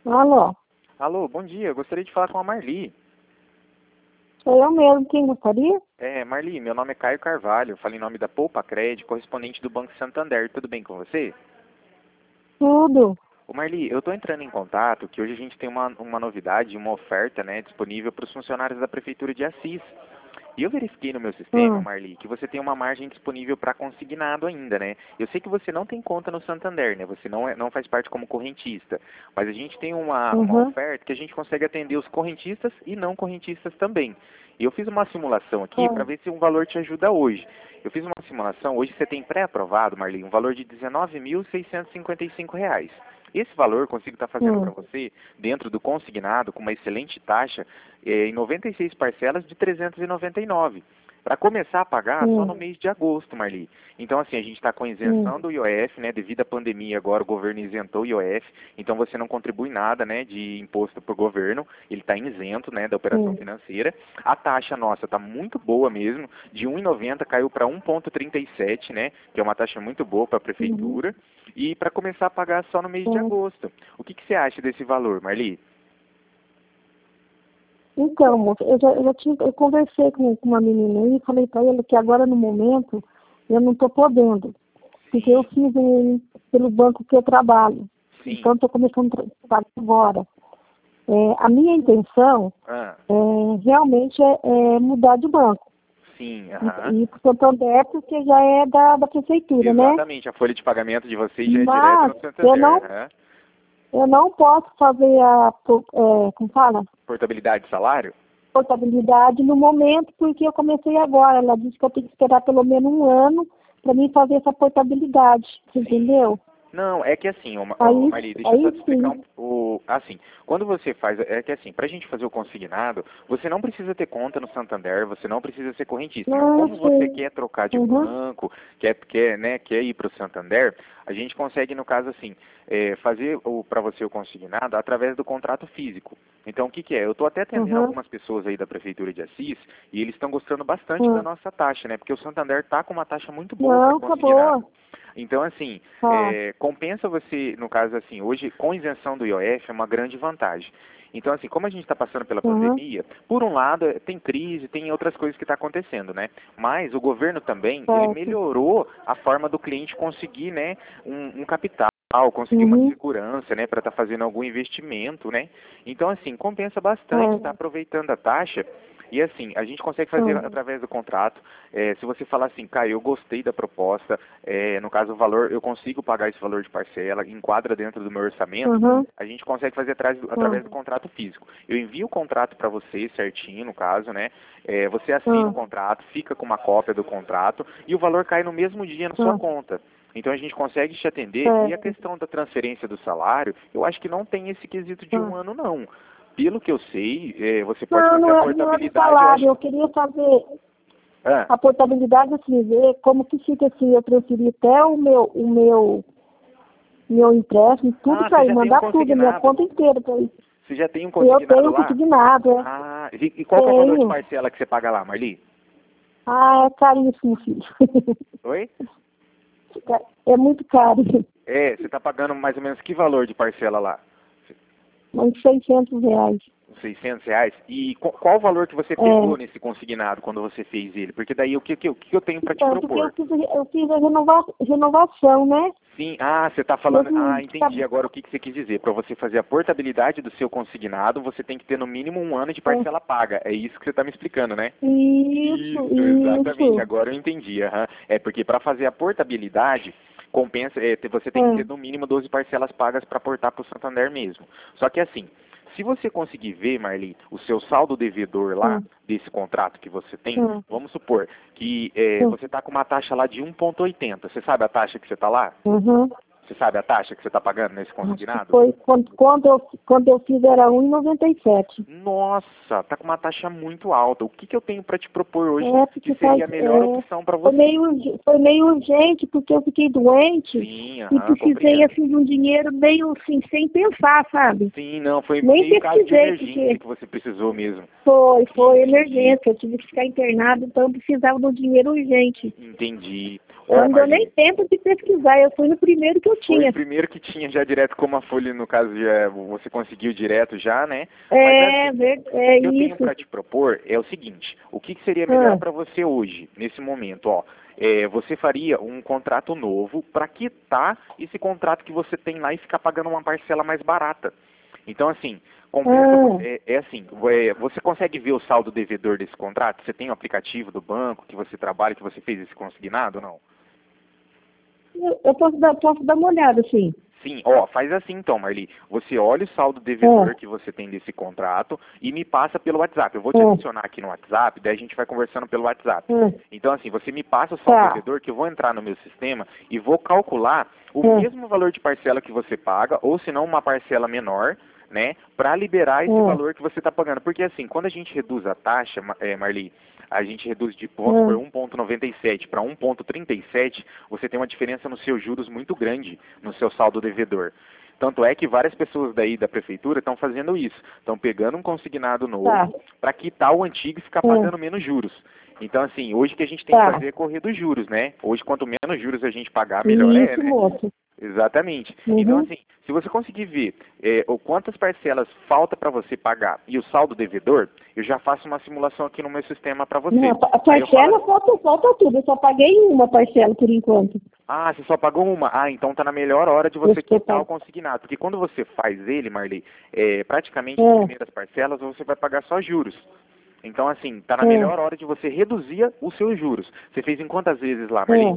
Alô, Alô, bom dia. Eu gostaria de falar com a Marli. sou eu mesmo, quem gostaria? Marli, meu nome é Caio Carvalho. Eu falo em nome da Poupa Cred, correspondente do Banco Santander. Tudo bem com você? Tudo. Ô Marli, eu estou entrando em contato que hoje a gente tem uma novidade, uma oferta, né, disponível para os funcionários da Prefeitura de Assis. E eu verifiquei no meu sistema, Hum, Marli, que você tem uma margem disponível para consignado ainda, né? Eu sei que você não tem conta no Santander, né? Você não faz parte como correntista. Mas a gente tem uma uhum, oferta que a gente consegue atender os correntistas e não correntistas também. E eu fiz uma simulação aqui para hum, ver se um valor te ajuda hoje. Eu fiz uma simulação, hoje você tem pré-aprovado, Marli, um valor de R$ 19.655. Esse valor eu consigo estar fazendo para hum, você dentro do consignado com uma excelente taxa em 96 parcelas de 399. Para começar a pagar só no hum, mês de agosto, Marli. Então, assim, a gente está com hum, isenção do IOF, né? Devido à pandemia, agora o governo isentou o IOF, então você não contribui nada, né, de imposto para o governo, ele está isento, né, da operação hum, financeira. A taxa nossa está muito boa mesmo, de 1,90 caiu para 1,37, né, que é uma taxa muito boa para a uhum, prefeitura, e para começar a pagar só no mês de hum. agosto. O que você acha desse valor, Marli? Então, moça, eu conversei com uma menina aí e falei para ela que agora no momento eu não estou podendo, porque eu Sim, fiz pelo banco que eu trabalho. sim. Então estou começando a trabalhar agora. A minha intenção Ah, realmente é mudar de banco. sim, aham. E para o Santander, porque já é da prefeitura, né? Exatamente, a folha de pagamento de vocês já é direto Mas no eu Santander, não, aham. eu não posso fazer como fala? Portabilidade de salário? Portabilidade no momento, porque eu comecei agora. Ela disse que eu tenho que esperar pelo menos um ano para mim fazer essa portabilidade, você Sim. entendeu? Não, é que assim, Aí, Marli, deixa eu só aí te explicar sim. assim, quando você faz, é que assim, pra gente fazer o consignado, você não precisa ter conta no Santander, você não precisa ser correntista, mas Não, como você sim. quer trocar de Uhum, banco, quer ir pro Santander, a gente consegue, no caso assim, fazer para você o consignado através do contrato físico. Então, o que que é? Eu estou até atendendo uhum, algumas pessoas aí da Prefeitura de Assis e eles estão gostando bastante da uhum. nossa taxa, né? Porque o Santander está com uma taxa muito boa para Não, tá consignado. boa. Então, assim, Tá. compensa você, no caso assim, hoje com isenção do IOF é uma grande vantagem. Então, assim, como a gente está passando pela Uhum, pandemia, por um lado tem crise, tem outras coisas que está acontecendo, né? Mas o governo também, ele certo. melhorou a forma do cliente conseguir, né, um capital, conseguir uma Uhum, segurança, né, para estar fazendo algum investimento, né? Então, assim, compensa bastante estar certo. aproveitando a taxa. E assim, a gente consegue fazer Uhum, através do contrato. Se você falar assim, Caio, eu gostei da proposta, no caso o valor, eu consigo pagar esse valor de parcela, enquadra dentro do meu orçamento, uhum, a gente consegue fazer através do uhum, contrato físico. Eu envio o contrato para você certinho, no caso, né? Você assina o uhum, contrato, fica com uma cópia do contrato e o valor cai no mesmo dia na sua uhum, conta. Então a gente consegue te atender. E a certo. questão da transferência do salário, eu acho que não tem esse quesito de um Uhum. ano, não. Pelo que eu sei, você pode Não, fazer a não é do portabilidade, eu salário. acho. Eu queria fazer Ah, a portabilidade, assim, ver como que fica se eu transferir até meu empréstimo, tudo para você ir, já tem um mandar tudo, minha consignado. conta inteira para ir. Você já tem um Eu consignado tenho lá? consignado, Ah, e qual que é o valor de tenho. parcela que você paga lá, Marli? Ah, é caríssimo, filho. Oi? É muito caro. Você está pagando mais ou menos que valor de parcela lá? Uns R$ 600. Uns R$ 600? E qual o valor que você pegou É. nesse consignado quando você fez ele? Porque daí o que eu tenho para te Então, porque propor? eu fiz a renovação, né? Sim, você está Eu falando. não Entendi agora o que você quis dizer. Para você fazer a portabilidade do seu consignado, você tem que ter no mínimo um ano de é, parcela paga. É isso que você está me explicando, né? isso, Isso, exatamente. isso. Agora eu entendi. Aham. É porque para fazer a portabilidade, compensa, você tem que ter É, no mínimo 12 parcelas pagas para portar para o Santander mesmo. Só que assim, se você conseguir ver, Marli, o seu saldo devedor é, lá desse contrato que você tem, é, vamos supor que é. você está com uma taxa lá de 1,80. Você sabe a taxa que você está lá? Uhum. Você sabe a taxa que você está pagando nesse Acho que consignado? foi quando eu fiz era 1,97. Nossa, tá com uma taxa muito alta. O que que eu tenho para te propor hoje É, que porque seria a melhor opção para você? foi meio urgente, porque eu fiquei doente Sim, e aham, precisei compreendo. assim de um dinheiro meio assim, sem pensar, sabe? Sim, não, foi Nem meio caso de pesquisei, emergência porque que você precisou mesmo. foi Entendi, emergência, eu tive que ficar internado, então eu precisava de um dinheiro urgente. entendi. Eu não deu nem tempo de pesquisar, eu fui no primeiro que eu tinha. Foi o primeiro que tinha já direto como a folha, no caso, já, você conseguiu direto já, né? É, Mas, assim, é o que eu tenho isso. para te propor é o seguinte, o que seria melhor para você hoje, nesse momento, ó? Você faria um contrato novo para quitar esse contrato que você tem lá e ficar pagando uma parcela mais barata. Então, assim, assim, você consegue ver o saldo devedor desse contrato? Você tem o aplicativo do banco que você trabalha, que você fez esse consignado ou não? Eu posso dar uma olhada, sim. Sim, ó, faz assim então, Marli. Você olha o saldo devedor que você tem desse contrato e me passa pelo WhatsApp. Eu vou te adicionar aqui no WhatsApp, daí a gente vai conversando pelo WhatsApp. Então, assim, você me passa o saldo devedor que eu vou entrar no meu sistema e vou calcular o mesmo valor de parcela que você paga, ou se não uma parcela menor, né, para liberar esse valor que você está pagando. Porque, assim, quando a gente reduz a taxa, Marli, a gente reduz de 1,97 para 1,37, você tem uma diferença nos seus juros muito grande no seu saldo devedor. Tanto é que várias pessoas daí da prefeitura estão fazendo isso. Estão pegando um consignado novo para quitar o antigo e ficar pagando menos juros. Então, assim, hoje o que a gente tem que fazer é correr dos juros, né? Hoje, quanto menos juros a gente pagar, melhor é, né? Moço. Exatamente. Então, assim, se você conseguir ver quantas parcelas falta para você pagar e o saldo devedor, eu já faço uma simulação aqui no meu sistema para você. Não, a parcela falta tudo. Eu só paguei uma parcela por enquanto. Ah, você só pagou uma? Ah, então tá na melhor hora de você quitar o consignado. Porque quando você faz ele, Marli, praticamente as primeiras parcelas você vai pagar só juros. Então, assim, tá na melhor hora de você reduzir os seus juros. Você fez em quantas vezes lá, Marli?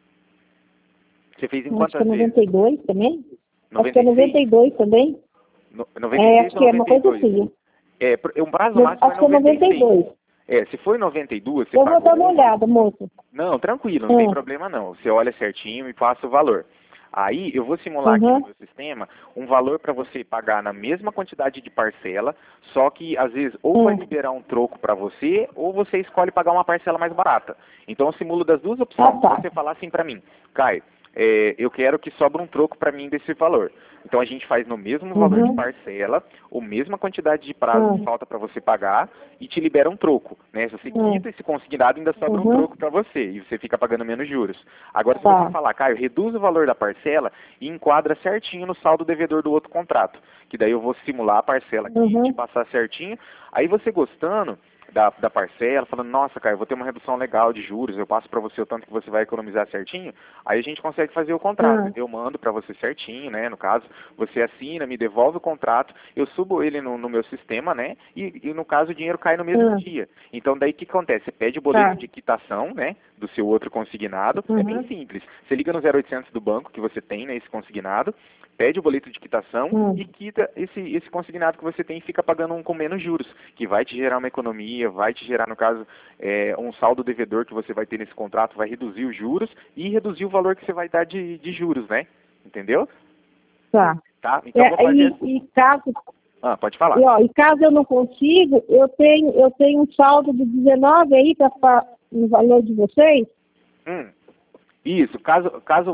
Você fez em quantas vezes? 92 também? 96? Acho que é 92 também. 96 acho que é uma coisa assim. Um prazo máximo acho que é 92. Se for 92, você eu pagou... vou dar uma olhada, moço. Não, tranquilo, não tem problema não. Você olha certinho e passa o valor. Aí eu vou simular aqui no meu sistema um valor para você pagar na mesma quantidade de parcela, só que às vezes ou vai liberar um troco para você, ou você escolhe pagar uma parcela mais barata. Então eu simulo das duas opções. Se você falar assim para mim, Caio, eu quero que sobra um troco para mim desse valor. Então a gente faz no mesmo valor de parcela, a mesma quantidade de prazo que falta para você pagar e te libera um troco, né? Se você quita esse consignado, ainda sobra um troco para você e você fica pagando menos juros. Agora se você falar, Caio, reduz o valor da parcela e enquadra certinho no saldo devedor do outro contrato, que daí eu vou simular a parcela aqui e te passar certinho. Aí você gostando da parcela, falando, nossa, Caio, eu vou ter uma redução legal de juros, eu passo para você o tanto que você vai economizar certinho, aí a gente consegue fazer o contrato. Eu mando para você certinho, né? No caso, você assina, me devolve o contrato, eu subo ele no meu sistema, né? E no caso o dinheiro cai no mesmo dia. Então daí o que acontece? Você pede o boleto de quitação, né? Do seu outro consignado, é bem simples. Você liga no 0800 do banco que você tem, né? Esse consignado, pede o boleto de quitação e quita esse consignado que você tem e fica pagando com menos juros, que vai te gerar uma economia, vai te gerar, no caso, um saldo devedor que você vai ter nesse contrato, vai reduzir os juros e reduzir o valor que você vai dar de juros, né? Entendeu? Tá. Então vou fazer... E caso... pode falar. E caso eu não consiga, eu tenho um saldo de 19 aí no valor de vocês? Isso, caso...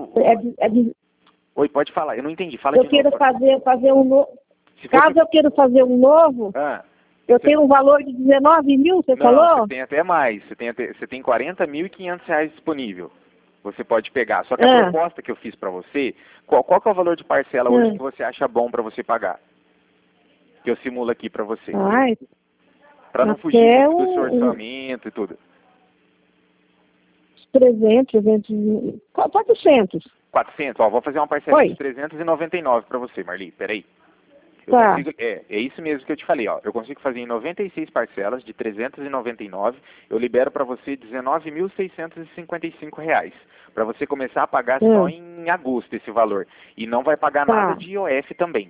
Oi, pode falar, eu não entendi, fala de novo. Eu quero fazer um novo... Caso eu queira fazer um novo, eu tenho um valor de 19 mil, você falou? Você tem até mais, você tem R$40.500 disponível. Você pode pegar. Só que a proposta que eu fiz para você, qual que é o valor de parcela hoje que você acha bom para você pagar? Que eu simulo aqui para você. Para não fugir muito do seu orçamento e tudo. 300, 400. 400, vou fazer uma parcela de 399 para você, Marli, peraí. É isso mesmo que eu te falei, ó. Eu consigo fazer em 96 parcelas de 399, eu libero para você R$19.655, para você começar a pagar só em agosto esse valor. E não vai pagar nada de IOF também.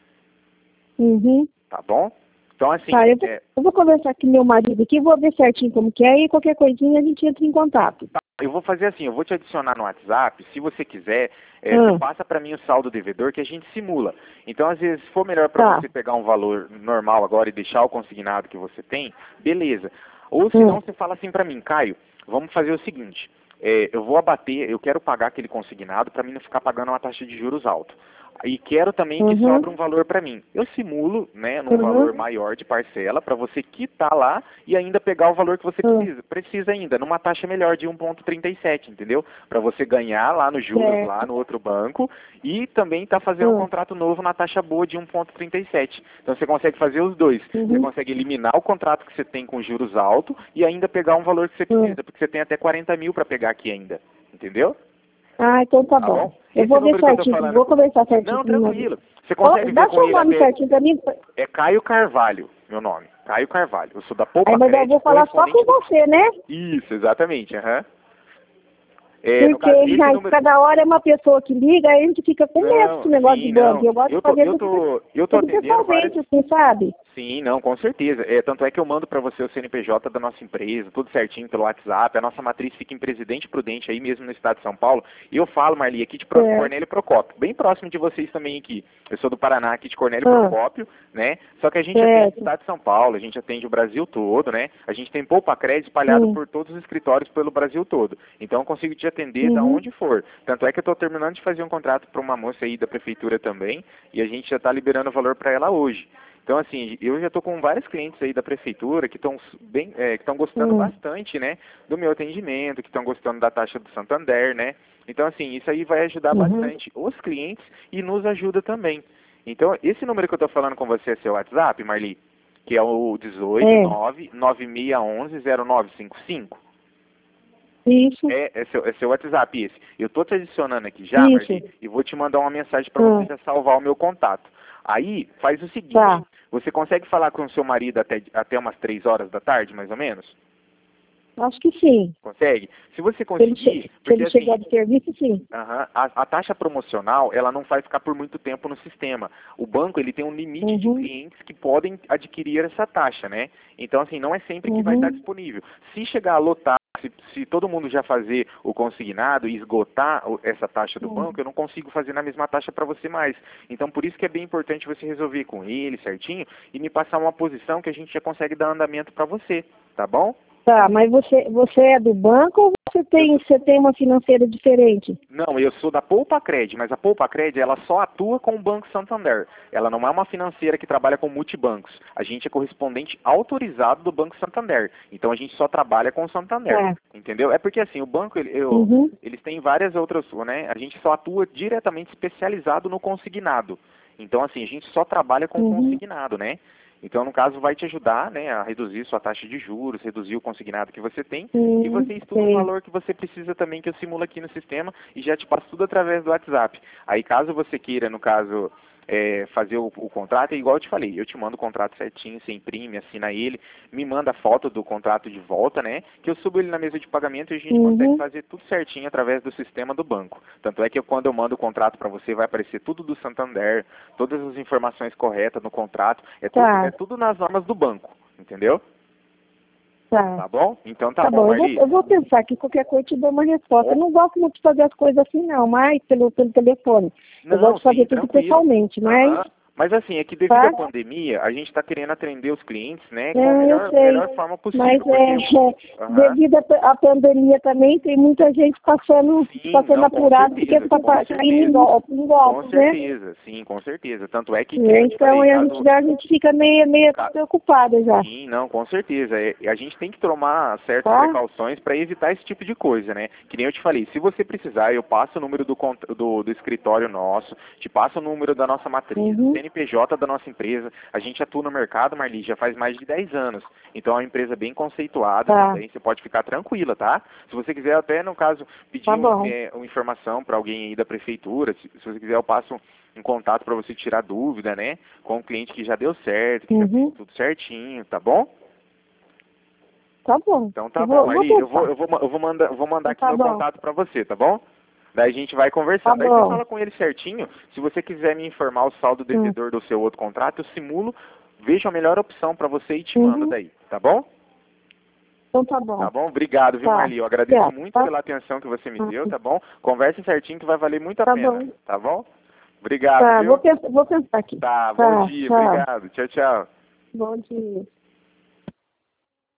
Tá bom? Então, assim... eu vou conversar com meu marido aqui, vou ver certinho como que é, e qualquer coisinha a gente entra em contato. Eu vou fazer assim, eu vou te adicionar no WhatsApp, se você quiser, você passa para mim o saldo devedor que a gente simula. Então, às vezes, se for melhor para você pegar um valor normal agora e deixar o consignado que você tem, beleza. Ou se não, você fala assim para mim, Caio, vamos fazer o seguinte, eu vou abater, eu quero pagar aquele consignado para mim não ficar pagando uma taxa de juros alta. e quero também que sobra um valor para mim. Eu simulo, né, num valor maior de parcela para você quitar lá e ainda pegar o valor que você precisa ainda, numa taxa melhor de 1,37, entendeu? Para você ganhar lá nos juros, lá no outro banco e também tá fazendo um contrato novo na taxa boa de 1,37. Então você consegue fazer os dois. Você consegue eliminar o contrato que você tem com juros altos e ainda pegar um valor que você precisa, porque você tem até 40 mil para pegar aqui ainda, entendeu? Ah, então tá bom. Eu vou ver certinho, vou conversar certinho. Não, tranquilo. Você consegue ver com ele nome certinho pra mim? É Caio Carvalho, meu nome. Caio Carvalho. Eu sou da Poupa Mas eu vou falar só com você, né? Isso, exatamente. Porque cada hora é uma pessoa que liga, aí a gente fica com medo desse negócio de banco. Eu gosto de fazer eu tô atendendo várias... assim, sabe? Sim, não, com certeza. Tanto é que eu mando para você o CNPJ da nossa empresa, tudo certinho pelo WhatsApp. A nossa matriz fica em Presidente Prudente, aí mesmo no estado de São Paulo. E eu falo, Marli, aqui de Cornélio Procópio, bem próximo de vocês também aqui. Eu sou do Paraná, aqui de Cornélio Procópio, né? Só que a gente atende o estado de São Paulo, a gente atende o Brasil todo, né? A gente tem Poupa Crédito espalhado por todos os escritórios pelo Brasil todo. Então eu consigo te atender da onde for. Tanto é que eu estou terminando de fazer um contrato para uma moça aí da prefeitura também, e a gente já está liberando o valor para ela hoje. Então, assim, eu já estou com vários clientes aí da prefeitura que estão que estão gostando bastante, né, do meu atendimento, que estão gostando da taxa do Santander, né. Então, assim, isso aí vai ajudar bastante os clientes e nos ajuda também. Então, esse número que eu estou falando com você é seu WhatsApp, Marli, que é o 18996110955. Isso. É seu WhatsApp esse. Eu estou te adicionando aqui já, Marli, e vou te mandar uma mensagem para você já salvar o meu contato. Aí, faz o seguinte, você consegue falar com o seu marido até umas 3 horas da tarde, mais ou menos? Acho que sim. Consegue? Se você conseguir... Se ele chegar de serviço, sim. A taxa promocional, ela não vai ficar por muito tempo no sistema. O banco, ele tem um limite de clientes que podem adquirir essa taxa, né? Então, assim, não é sempre que vai estar disponível. Se chegar a lotar, se todo mundo já fazer o consignado e esgotar essa taxa do banco, eu não consigo fazer na mesma taxa para você mais. Então, por isso que é bem importante você resolver com ele certinho e me passar uma posição que a gente já consegue dar andamento para você, tá bom? Tá, mas você é do banco ou você tem uma financeira diferente? Não, eu sou da Poupa Cred, mas a Poupa Cred, ela só atua com o Banco Santander. Ela não é uma financeira que trabalha com multibancos. A gente é correspondente autorizado do Banco Santander. Então a gente só trabalha com o Santander, entendeu? É porque assim, o banco, eles têm várias outras, né? A gente só atua diretamente especializado no consignado. Então assim, a gente só trabalha com o consignado, né? Então, no caso, vai te ajudar, né, a reduzir sua taxa de juros, reduzir o consignado que você tem, e você estuda o valor que você precisa também, que eu simulo aqui no sistema, e já te passo tudo através do WhatsApp. Aí, caso você queira, no caso, fazer o contrato, é igual eu te falei, eu te mando o contrato certinho, você imprime, assina ele, me manda a foto do contrato de volta, né, que eu subo ele na mesa de pagamento e a gente consegue fazer tudo certinho através do sistema do banco. Tanto é que quando eu mando o contrato para você, vai aparecer tudo do Santander, todas as informações corretas no contrato, é tudo nas normas do banco, entendeu? Tá bom? Então tá bom, Marli. Eu vou pensar que qualquer coisa eu te dou uma resposta. Eu não gosto muito de fazer as coisas assim, não, mas pelo telefone. Eu gosto de fazer tudo pessoalmente, mas... Mas assim, é que devido à pandemia, a gente está querendo atender os clientes, né, com a melhor forma possível. Mas devido à pandemia também, tem muita gente passando apurado, porque está caindo em golpe, com né? certeza, sim, com certeza. Tanto é que... Então a gente fica meio preocupada já. Sim, não, com certeza. A gente tem que tomar certas precauções para evitar esse tipo de coisa, né? Que nem eu te falei, se você precisar, eu passo o número do escritório nosso, te passo o número da nossa matriz, CNPJ da nossa empresa. A gente atua no mercado, Marli, já faz mais de 10 anos. Então é uma empresa bem conceituada também, você pode ficar tranquila, tá? Se você quiser até, no caso, pedir uma informação para alguém aí da prefeitura, se você quiser eu passo um contato para você tirar dúvida, né? Com um cliente que já deu certo, que já fez tudo certinho, tá bom? Tá bom. Então tá bom, Marli, eu vou mandar aqui meu contato para você, tá bom? Daí a gente vai conversar. Daí você fala com ele certinho. Se você quiser me informar o saldo devedor do seu outro contrato, eu simulo, vejo a melhor opção para você e te mando daí, tá bom? Então tá bom. Tá bom? Obrigado, viu, Marli? Eu agradeço muito pela atenção que você me deu, tá bom? Converse certinho que vai valer muito a pena, tá bom? Obrigado, viu? Vou pensar aqui. Tá, bom dia, obrigado. Tchau, tchau. Bom dia.